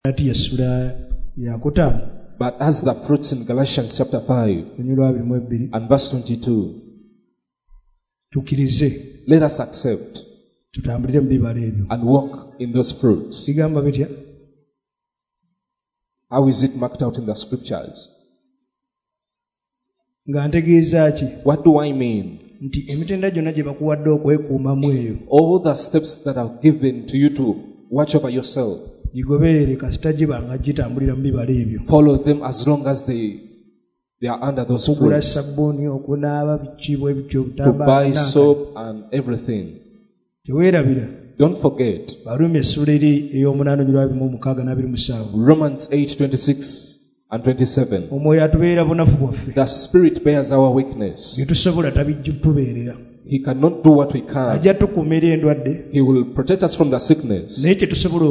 But as the fruits in Galatians chapter 5 and verse 22, let us accept and walk in those fruits. How is it marked out in the scriptures? What do I mean? All the steps that I've given to you to watch over yourself, follow them as long as they are under those fruits. To buy soap and everything. Don't forget Romans 8:26 and 27. The Spirit bears our weakness. He cannot do what we can. He will protect us from the sickness. But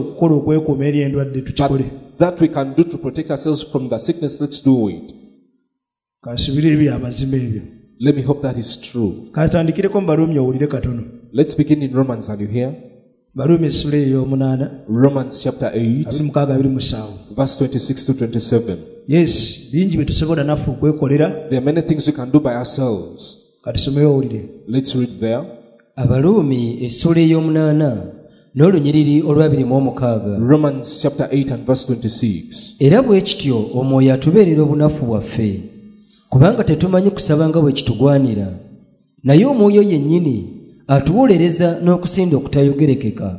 that we can do to protect ourselves from the sickness, let's do it. Let me hope that is true. Let's begin in Romans. Are you here? Romans chapter 8, verse 26 to 27. Yes, there are many things we can do by ourselves. Let's read there. Romans chapter 8 and verse 26. Kubanga tetumanyi kusaba nga bwe kitugwanira, naye omwoyo yennyini atuwolereza n'okusinda okutayogerekeka.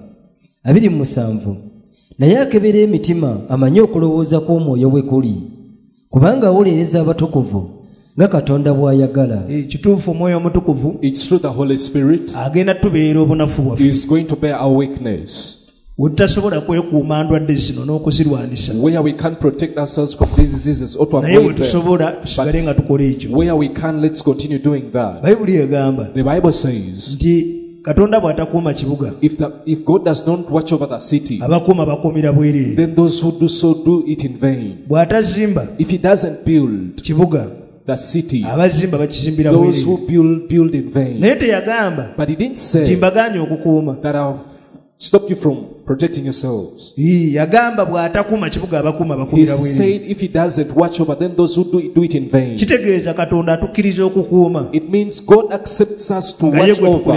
27. Naye akebera emitima amanye okulowooza kw'omwoyo bwe kuli, kubanga awolereza abatukuvu nga Katonda bw'ayagala. Kituufu omwoyo omutukuvu, it's through the Holy Spirit, agenda tubeera obunafu bwaffe. He is going to bear our weakness. Utasobola kwekuuma ndwadde zino n'okuzirwanisa. Where we can't protect ourselves from these diseases or to avoid them. Tusigale nga tukola ekyo. Where we can, let's continue doing that. Bayibuli egamba, the Bible says, nti Katonda bw'atakuuma kibuga, if God does not watch over the city, abakuuma bakuumira bwereere. Then those who do so do it in vain. Bw'atazimba, if he doesn't build kibuga, the city, abazimba bakizimbira those who build in vain. Naye teyagamba, but he didn't say timbaganye okukuuma, that I've stopped you from protecting yourselves. Yagamba bw'atakuuma kibuga abakuuma bakuumira bwereere. He said if he doesn't watch over them, those who do it in vain. Kitegeeza Katonda atukkiriza okukuuma. It means God accepts us to watch over.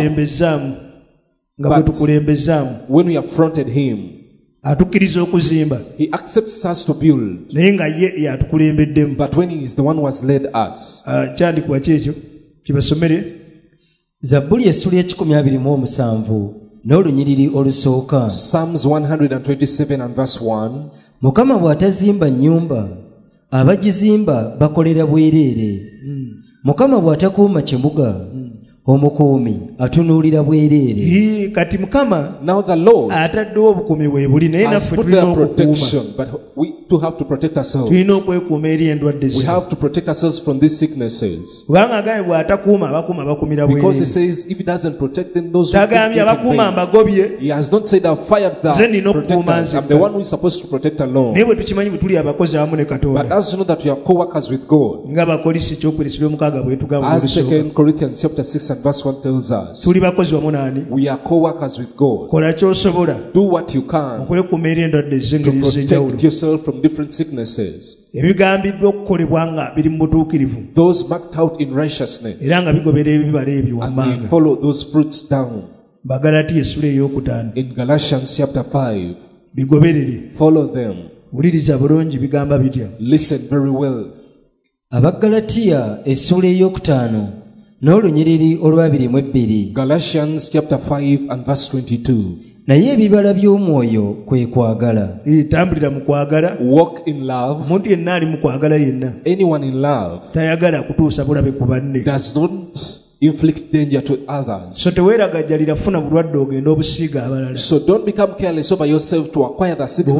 Nga bwe tukulembezaamu, when we affronted him, atukkiriza okuzimba. He accepts us to build. Naye nga ye yatukulembeddemu. But when he is the one who has led us. Kyandikwa kyekyo kibasomere. Zabbuli essula 127 n'olunyiriri olusooka. Psalms 127 and verse 1. Mukama bw'atazimba nnyumba, abagizimba bakolera bwereere. Mukama bw'atakuuma kibuga, omukuumi atunuulira bwereere. Kati Mukama, now the Lord, ataddewo obukuumi bwe buli, naye naffe tulina okukuuma. But we too have to protect ourselves. Tulina okwekuuma eri endwadde zino. We have to protect ourselves from these sicknesses. Kubanga agambye bw'atakuuma abakuuma bakuumira bwereere. Because he says if he doesn't protect them, those who tagambye abakuuma mbagobye. He has not said I've fired the protectors. I'm the one who is supposed to protect alone. Naye bwe tukimanyi bwe tuli abakozi awamu ne Katonda. But as you know that we are co-workers with God. Nga bakolisi ekyokwesibwa omukaaga bwe tugamba. As 2 Corinthians chapter 6 and verse 1 tells us. Tuli bakozi wamu nani? We are co-workers with God. Kola ky'osobola. Do what you can. Okwekuuma eri endwadde ez'engeri ez'enjawulo. To protect yourself from different sicknesses. Ebigambiddwa okukolebwa nga biri mu butuukirivu. Those marked out in righteousness. Era nga bigobera ebibala ebyo wammanga. And we follow those fruits down. Bagalatiya essula ey'okutaano. In Galatians chapter 5. Bigoberere. Follow them. Wuliriza bulungi bigamba bitya. Listen very well. Abagalatiya essula ey'okutaano n'olunyiriri olw'abiri. Galatians chapter 5 and verse 22. Naye ebibala by'omwoyo kwe kwagala. Tambulira mu kwagala. Walk in love. Omuntu yenna ali mu kwagala yenna. Anyone in love tayagala kutuusa bulabe ku banne. Does not inflict danger to others. So teweeragajjalira funa bulwadde ogenda obusiiga abalala. So don't become careless over yourself to acquire the sickness.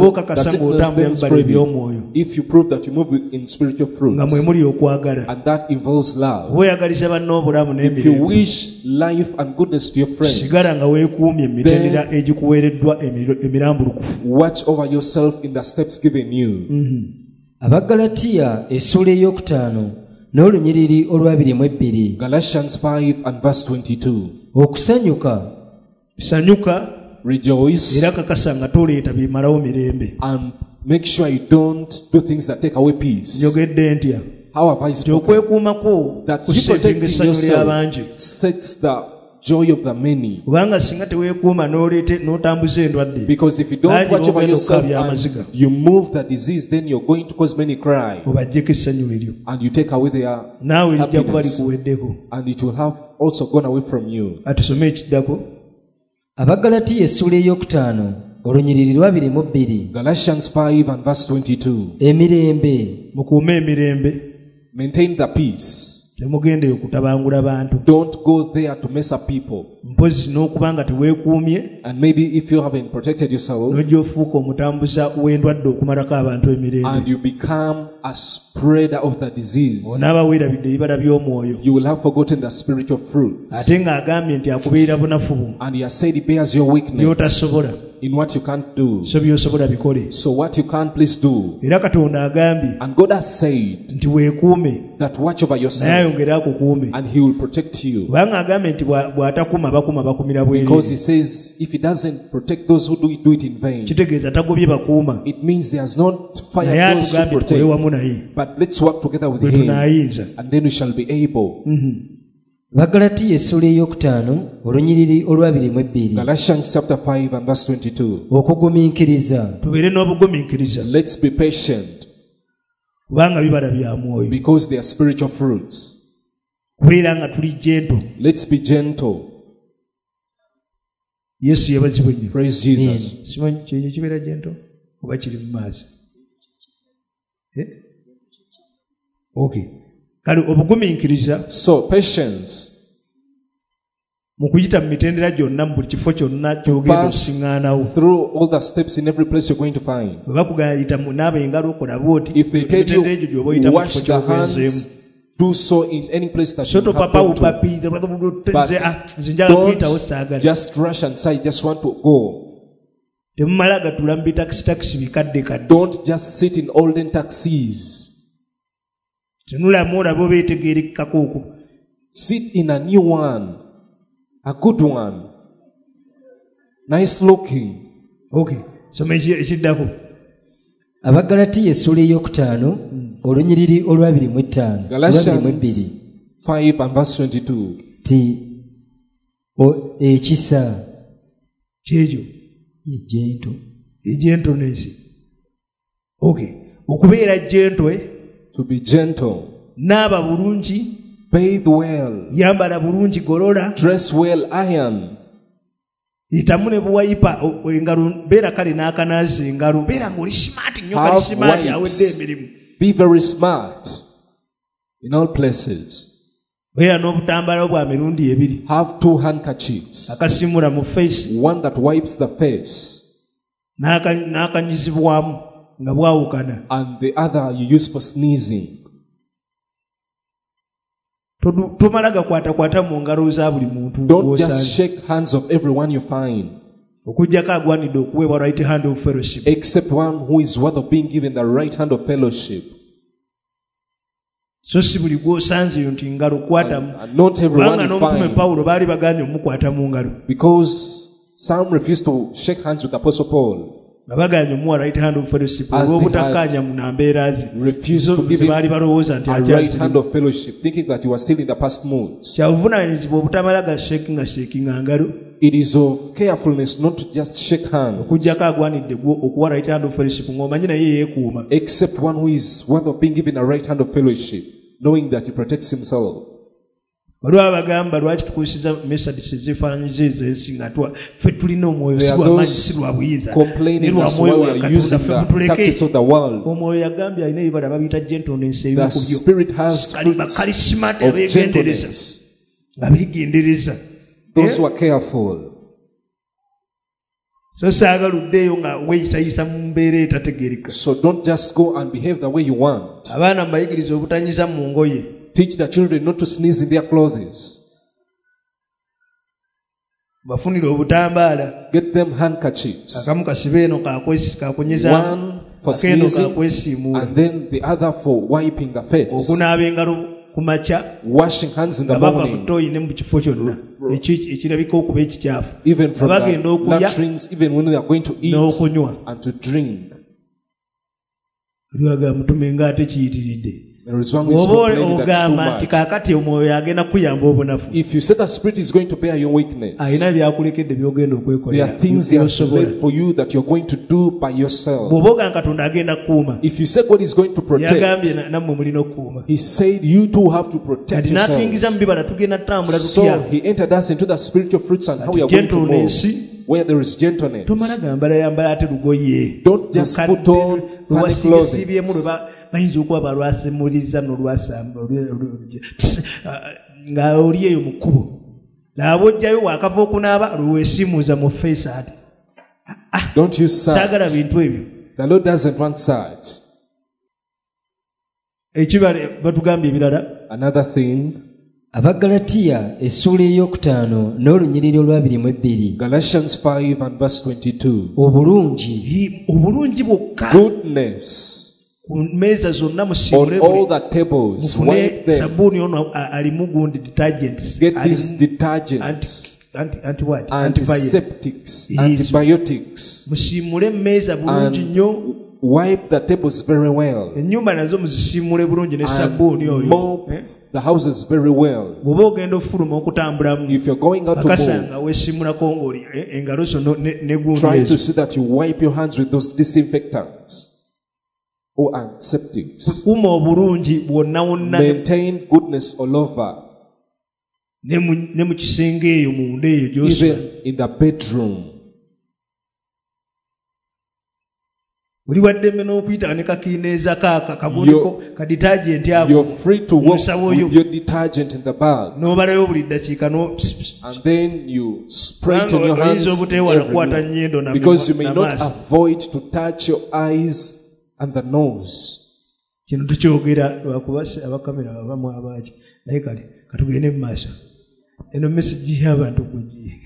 If you prove that you move in spiritual fruits. Nga mwe muli okwagala. And that involves love. Weeyagaliza banno obulamu n'emirembe. If you wish life and goodness to your friends. Sigala nga weekuumye emitendera egikuweereddwa emirambulukufu. Watch over yourself in the steps given you. Abagalatiya essula ey'okutaano n'olunyiriri olw'abiri. Galatians 5 and verse 22. Okusanyuka. Sanyuka. Rejoice. Era kakasa nga toleeta bimalawo mirembe. And Make sure you don't do things that take away peace. Njogedde ntya. How have I spoken? Okwekuumako kuseetinga essanyu ly'abangi. Sets the joy of the many. Kubanga singa teweekuuma n'otambuza endwadde. Because if you don't watch over yourself and you move the disease, then you're going to cause many cry. Obaggyeko essanyu eryo. And you take away their naawe lijja kuba likuweddeko. And it will have also gone away from you. Atusome ekiddako. Abagalatiya essula ey'okutaano olunyiriri lwa 22. Galatians 5 and verse 22. Emirembe. Mukuume emirembe. Maintain the peace. Temugendeyo kutabangula bantu. Don't go there to mess up people. Mpozi n'okubanga teweekuumye. And maybe if you haven't protected yourself. N'ojja ofuuka omutambuza w'endwadde okumalako abantu emirembe. And you become a spreader of the disease. Onaaba weerabidde ebibala by'omwoyo. You will have forgotten the spiritual fruits. Ate ng'agambye nti akubeera bunafu bu. And he has said he bears your weakness. By'otasobola. In what you can't do. So by'osobola bikole. So what you can't, please do. Era Katonda agambye. And God has said. Nti weekuume. That watch over yourself. Naye ayongera akukuume. And he will protect you. Kubanga agambye nti bw'atakuuma bakumira bwereere. Because he says if he doesn't protect those who do it in vain. Kitegeeza tagobye bakuuma. It means he has not fired those who protect. But let's work together with him. And then we shall be able. Bagalatiya essula ey'okutaano olunyiriri olwa 22. Galatians chapter 5 and verse 22. Okugumiikiriza. Tubeere n'obugumiikiriza. Let's be patient. Kubanga bibala bya mwoyo. Because they are spiritual fruits. Kubeera nga tuli gentle. Let's be gentle. Yesu yebazibwe nnyo. Praise Jesus. Simanyi kyo kibeera gentle oba kiri mu maaso. Okay. Kale obugumiikiriza. So patience. Mu kuyita mu mitendera gyonna mu buli kifo kyonna ky'ogenda okusiŋŋaanawo. Through all the steps in every place you're going to find. Bwe bakugayita naaba engalo okola bw'oti. If they tell you wash the hands, do so in any place that you have gone to. But don't just rush and say, just want to go. Temumala gatula mu bitakisi bikadde kadde. Don't just sit in olden taxis. Tenulamu olaba obeetegeerekako okwo. Sit in a new one, a good one, nice looking. Okay, soma ekiddako. Abagalatiya essula ey'okutaano olunyiriri olwa 25. Galatians 5 and verse 22. Ti ekisa kyekyo gentle. Gentleness. Okay, okubeera gentle. To be gentle. Naaba bulungi. Bathe well. Yambala bulungi golola. Dress well, iron. Itamu ne buwayipa engalo beera kale n'akanaazi engalo beera ng'oli smart nnyo kali smart awedde emirimu. Be very smart in all places. Beera n'obutambaala bwa mirundi ebiri. Have 2 handkerchiefs. Akasimula mu face. One that wipes the face. N'akanyizibwamu nga bwawukana. And the other you use for sneezing. Tomala gakwata mu ngalo za buli muntu. Don't just shake hands of everyone you find. Okujjako agwanidde okuweebwa right hand of fellowship. Except one who is worth of being given the right hand of fellowship. So si buli gw'osanzeyo nti ngalo kwatamu. Not everyone you n'omutume find. Pawulo baali bagaanye omukwata mu ngalo. Because some refused to shake hands with Apostle Paul. Bagaanye omuwa right hand of fellowship olw'obutakkaanya mu nambeera ze. Refused to give him baali balowooza nti a right hand of fellowship, thinking that he was still in the past moods. Kyabuvunaanyizibwa obutamala ga shakinga ngalo. It is of carefulness not to just shake hands. Okujjako agwanidde okuwa right hand of fellowship ng'omanyi naye yeekuuma. Except one who is worth of being given a right hand of fellowship, knowing that he protects himself. Waliwo abagamba lwaki tukozesa methods ezeefaananyiza ez'ensi nga ffe tulina omwoyo si lw'amaanyi si lwa buyinza ne lwa mwoyo wa Katonda ffe mutuleke. Omwoyo yagambye alina ebibala babiyita gentleness ebimu ku byo. Bakalisimati abeegendereza nga beegendereza. Those who are careful. So saagala uddeeyo nga weeyisayisa mu mbeera etategeereka. So don't just go and behave the way you want. Abaana mbayigiriza obutanyiza mu ngoye. Teach the children not to sneeze in their clothes. Bafunire obutambaala. Get them handkerchiefs. Akamu kasibe eno kakunyeza. One for sneezing and then the other for wiping the face. Okunaaba engalo kumacha. Washing hands in the morning. Ne mu kifo kyonna ekirabika okuba ekikyafu. Even from the latrines, even when they are going to eat n'okunywa and to drink. Aliwaga mutume nga ate kiyitiridde. There is one who is complaining that's too Ogamba nti kaakati omwoyo agenda kuyamba obunafu. If you say the Spirit is going to bear your weakness, ayina byakulekedde byogenda okwekolera. there are things He has left for you that you're going to do by yourself. Bw'oboga Katonda agenda kukuuma. If you say God is going to protect, yagambye nammwe mulina okukuuma. He said you too have to protect yourselves. N'atuyingiza mu bibala tugenda tutambula tutya. So He entered us into the spiritual fruits and how we are going to move. Where there is gentleness. Tomala gambala yambala ate lugoye. Don't just put on funny clothing. Bayinza okuba balwasemuliza n'olwasamba nga oli eyo mu kkubo naaba ojjayo wakava okunaaba lweweesiimuuza mu face ate don't use such. Saagala bintu ebyo. The Lord doesn't want such. Ekibala batugambye ebirala. Another thing. Abagalatiya essula ey'okutaano n'olunyiriri olw'abiri Galatians 5 and verse 22. Obulungi bwokka. Goodness. On all the tables, wipe them. Get these detergents, antiseptics, antibiotics, and wipe the tables very well. And mop the houses very well. If you're going out to move, try to see that you wipe your hands with those disinfectants. Or antiseptics. Maintain goodness all over. Even in the bedroom. You're free to walk with your detergent in the bag. And then you spray it on your hands everywhere. Because you may not avoid to touch your eyes and the nose. Kino tukyogera lwakubasa abakamera abamu abaki naye kale katugende mu maaso eno message y'abantu kugi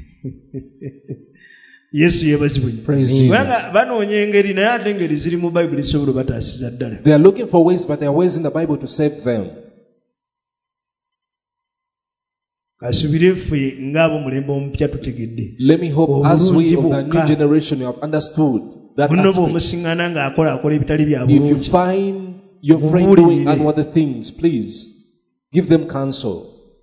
Yesu yebazibwe. Banga banoonya engeri naye ate engeri ziri mu Bible zisobola bataasiza ddala. They are looking for ways, but there are ways in the Bible to save them. Kasubire ffe ng'abo mulembe omupya tutegedde. Let me hope as we of the new generation have understood that aspect. If you find your friend doing unworthy things, please give them counsel.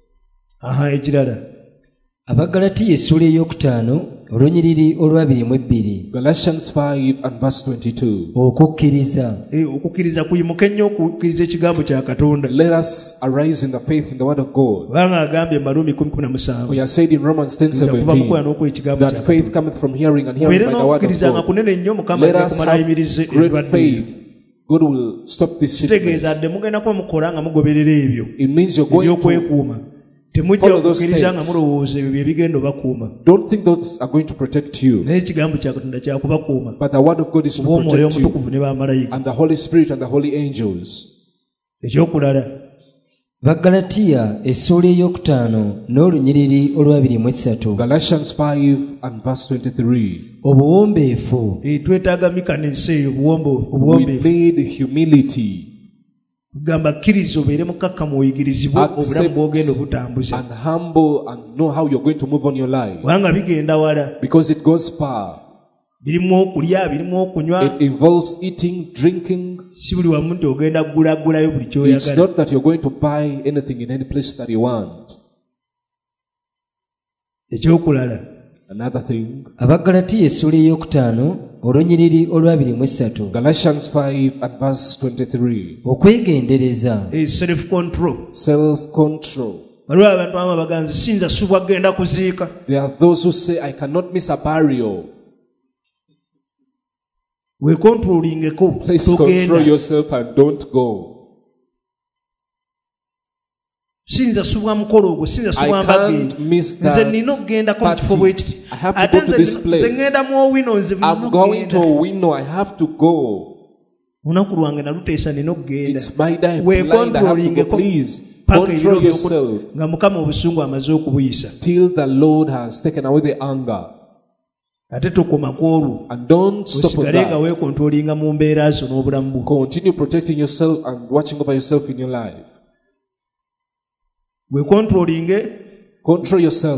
Abagalatiya essula ey'okutaano olunyiriri olw'abiri. Galatians 5 and verse 22. Okukkiriza. Okukkiriza kuyimuke nnyo okukkiriza ekigambo kya Katonda. Let us arise in the faith in the word of God. Banga agambye mu Baruumi 10:17. We are said in Romans 10:17 that faith cometh from hearing and hearing by the word of God. Let us have great faith. God will stop this sickness. It means you're going to follow those steps. Don't think those are going to protect you. But the word of God is to protect you. And the Holy Spirit and the holy angels. Bagalatiya essula ey'okutaano n'olunyiriri olw'abiri. Galatians 5 and verse 23. Obuwombeefu. We need humility. Accept and humble and know how you're going to move on your life. Because it goes far. It involves eating, drinking. It's not that you're going to buy anything in any place that you want. Another thing. Abagalatiya essula ey'okutaano olunyiriri olw'abiri. Galatians 5 and verse 23. Okwegendereza. Self-control. There are those who say, I cannot miss a burial. Please control yourself and don't go. I can't miss that party. I have to go to this place. I'm going to Wino. I have to go. It's my day. Blind. I have to go. Please control yourself till the Lord has taken away the anger. And don't stop with that. Continue protecting yourself and watching over yourself in your life. Control yourself.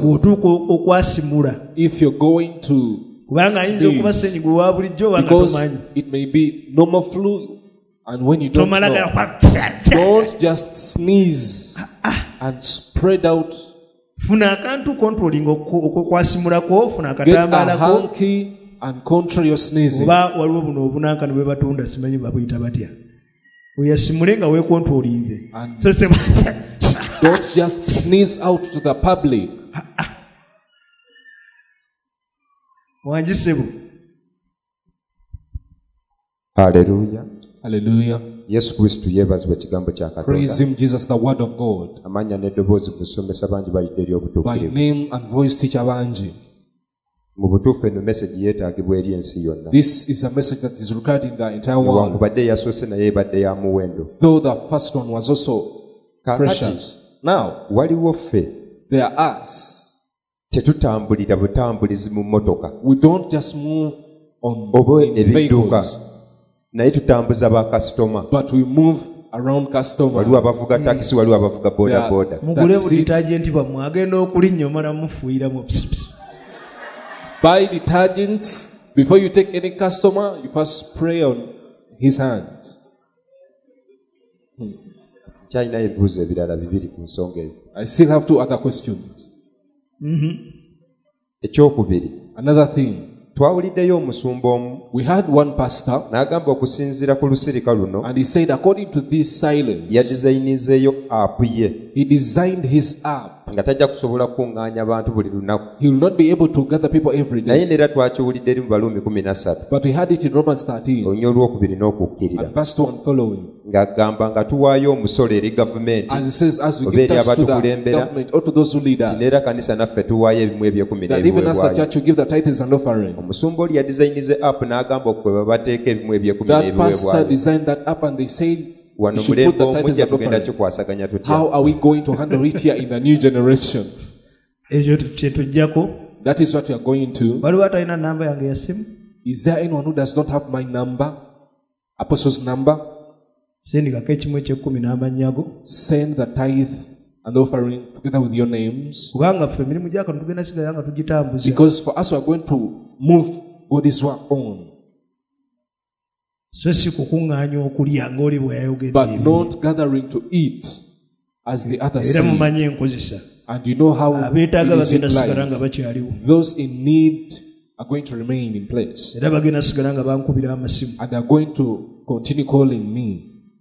If you're going to sneeze, because it may be normal flu And when you don't know, don't just sneeze and spread out. Funa akantu controlling okwasimulako, funa Get a akatambalako. hanky and control your sneezing. Oba waliwo buno obunanka ne bwe batunda simanyi babuyita batya. Oyasimule nga weekontrolinze. So don't just sneeze out to the public. Wanjisebo. Hallelujah. Hallelujah. Yesu Kristo yebazibwa ekigambo kya Katonda. Praise him, Jesus, the word of God. Amanya n'eddoboozi kusomesa bangi balidde eri By obutuukirivu. name and voice teach abangi. Mu butuufu eno message yeetaagibwa eri ensi yonna. This is a message that is regarded in the entire world. Newankubadde eyasoose naye ebadde ya muwendo. Though the first one was also precious. Kaakati Now, waliwo ffe there are us. tetutambulira butambulizi mu mmotoka We don't just move on oba in ebidduka, vehicles, naye tutambuza bakasitoma. but we move around customers. Waliwo abavuga takisi, waliwo abavuga boda boda. Mugule bu detergent bamwe agenda okulinnya omala mufuuyira mu pisipisi. Buy detergents. Before you take any customer, you first spray on his hands. Kyalinayo ebibuuzo ebirala bibiri ku nsonga eyo. I still have two other questions. Ekyokubiri, Another thing, twawuliddeyo omusumba omu we had one pastor, n'agamba okusinziira ku lusirika luno and he said, according to this silence, yadizayinizeeyo app ye he designed his app. nga tajja kusobola kukuŋŋaanya abantu buli lunaku. He will not be able to gather people every Naye day. neera twakiwulidde eri mu Baluumi 13 But we had it in Romans 13, olunya olwokubiri n'okukkirira and verse 1 following. ng'agamba nga tuwaayo omusolo eri gavumenti As it says, as we oba give eri thanks to the abatukulembera, government or to those who lead nti neera us, kanisa naffe tuwaayo ebimu ebyekumi that even as the n'ebiweebwayo. church will give the tithes and offering. Omusumba oli yadizayinize app n'agamba okwe bateeka ebimu ebyekumi That pastor n'ebiweebwayo. designed that up, and they said, Wano we should put mulembe the tithes omujja and tugenda offerings. kikwasaganya tutya? How are we going to handle it here in the new generation? Ekyo kye tujjako. That is what we are going to. Waliwo atalina namba yange ya simu? Is there anyone who does not have my number? Apostle's number? Sindikako ekimu eky'ekkumi n'amannya go. Send the tithe and offering together with your names. Kubanga ffe emirimu gya Katonda tugenda sigala nga tugitambuza. Because for us, we are going to move God's work on. So si kukuŋŋaanya okulya ng'oli bwe yayogedde But ebyo. not gathering to eat as the others Era say. mumanyi enkozesa. And you know how Abeetaaga it is bagenda sigala nga utilized. bakyaliwo. Those in need are going to remain in place. Era bagenda sigala nga bankubira amasimu. And they are going to continue calling me.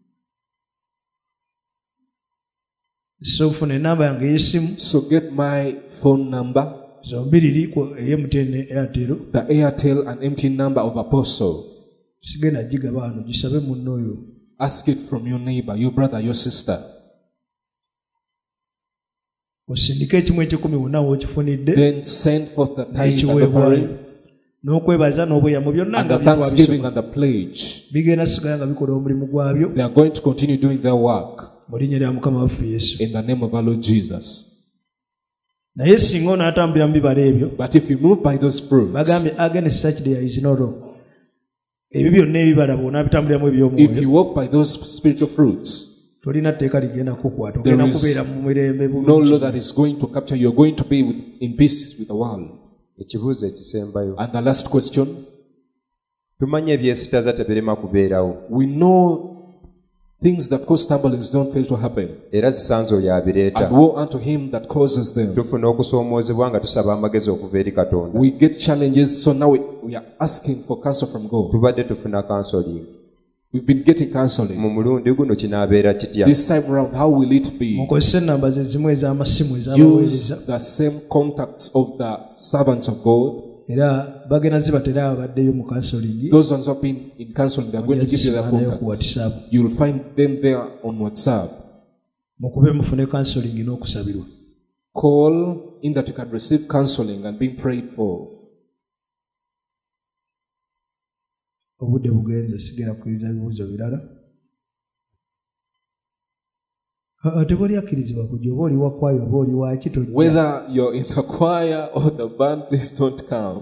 So funa enamba yange ey'essimu So get my phone number, zombiri liiko ey'MTN ne Airtel. the Airtel and MTN number of Apostle. Sigenda gigaba wano gisabe munno oyo. Ask it from your neighbor, your brother, your sister. Osindika ekimu eky'ekkumi wonna w'okifunidde. Then send forth the tithe and N'ekiweebwayo. offering N'okwebaza n'obweyamo byonna and nga the thanksgiving bitwabisoma. and the pledge. Bigenda sigala nga bikola omulimu gwabyo. They are going to continue doing their work Mu linnya lya Mukama waffe Yesu. in the name of our Lord Jesus. Naye singa onaatambulira mu bibala ebyo, But if you move by those fruits, bagambye against such there is no law. Ebyo byonna ebibala bw'onaabitambuliramu if eby'omwoyo, you walk by those spiritual fruits, tolina tteeka ligenda kukwata. There Ogenda is kubeera mu mirembe no bulungi. law that is going to capture you. You're going to be in peace with the world. Ekibuuzo ekisembayo, And the last question, tumanyi ebyesitaza tebirema kubeerawo we know things that cause stumblings don't fail to happen. era zisanze oyo abireeta. And woe unto him that causes them. Tufuna okusoomoozebwa nga tusaba amagezi okuva eri Katonda. We get challenges, so now we are asking for counsel from God. Tubadde tufuna counseling. We've been getting counseling. Mu mulundi guno kinaabeera kitya? This time around, how will it be? Mukozese ennamba ze zimu ez'amasimu ez'abaweereza. Use the same contacts of the servants of God. Era bagenda zibatera abaddeyo mu counseling. Those ones who have been in counseling, they're going to give you their Nayo ku contacts. WhatsApp. You'll find them there on WhatsApp. Mukube mufune counseling n'okusabirwa. Call in that you can receive counseling and being prayed for. Obudde bugenze sigera kukkiriza bibuuzo birala. Tebali akkirizibwa kujja oba oli wa kwayo oba oli waki tojja. Whether you're in the choir or the band, please don't come.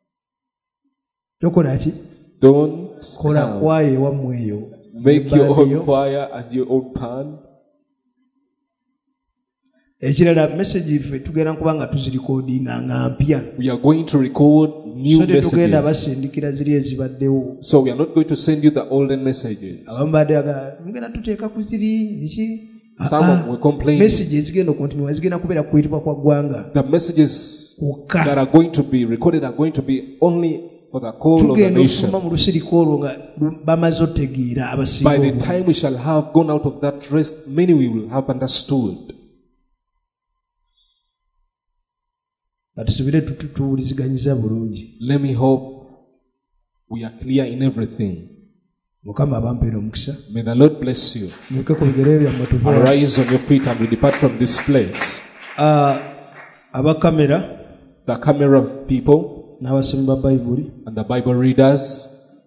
Tokola ki? Don't Kola come. kwayo ewammwe eyo. Make your Band own eyo. choir and your own band. ekirala message ife tugenda kuba nga tuzirikodinga nga mpya. We are going to record new messages. Tugenda basindikira ziri ezibaddewo. So we are not going to send you the olden messages. Abamu badde mugenda tuteeka ku ziri biki. Some will complain. Messages zigenda continue zigenda kubeera kuyitibwa kwa ggwanga. The messages that are going to be recorded are going to be only for the call of the nation. By the time we shall have gone out of that rest, many we will have understood. Let me hope we are clear in everything. May the Lord bless you. Arise on your feet and we depart from this place. The camera people and the Bible readers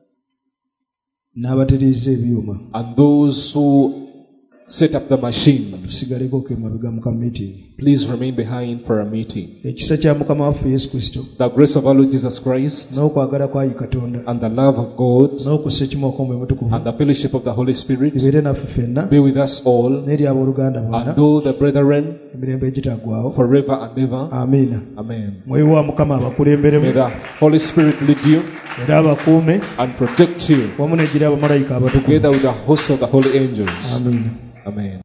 and those who set up the machines, please remain behind for a meeting. The grace of our Lord Jesus Christ and the love of God and the fellowship of the Holy Spirit be with us all and all the brethren forever and ever. Amen. May the Holy Spirit lead you and protect you together with the host of the holy angels. Amen.